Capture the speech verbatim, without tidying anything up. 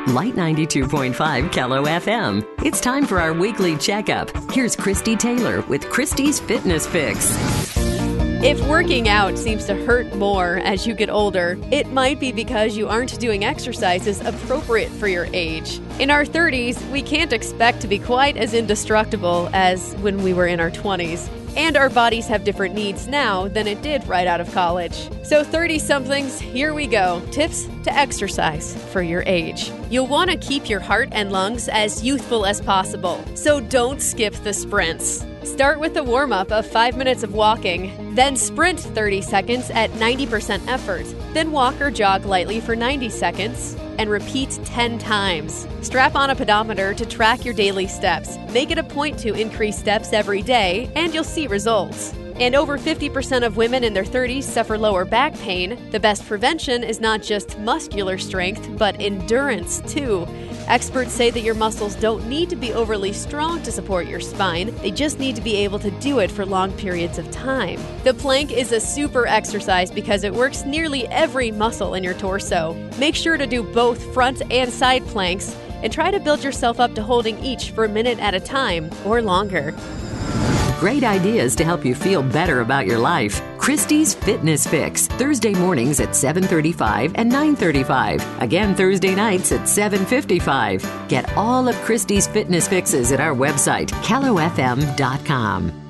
Light ninety-two point five Kello F M. It's time for our weekly checkup. Here's Christy Taylor with Christy's Fitness Fix. If working out seems to hurt more as you get older, it might be because you aren't doing exercises appropriate for your age. In our thirties, we can't expect to be quite as indestructible as when we were in our twenties. And our bodies have different needs now than it did right out of college. So thirty-somethings, here we go. Tips to exercise for your age. You'll want to keep your heart and lungs as youthful as possible, so don't skip the sprints. Start with a warm-up of five minutes of walking, then sprint thirty seconds at ninety percent effort, then walk or jog lightly for ninety seconds, and repeat ten times. Strap on a pedometer to track your daily steps. Make it a point to increase steps every day, and you'll see results. And over fifty percent of women in their thirties suffer lower back pain. The best prevention is not just muscular strength, but endurance too. Experts say that your muscles don't need to be overly strong to support your spine. They just need to be able to do it for long periods of time. The plank is a super exercise because it works nearly every muscle in your torso. Make sure to do both front and side planks and try to build yourself up to holding each for a minute at a time or longer. Great ideas to help you feel better about your life. Christy's Fitness Fix, Thursday mornings at seven thirty-five and nine thirty-five. Again, Thursday nights at seven fifty-five. Get all of Christy's Fitness Fixes at our website, kello f m dot com.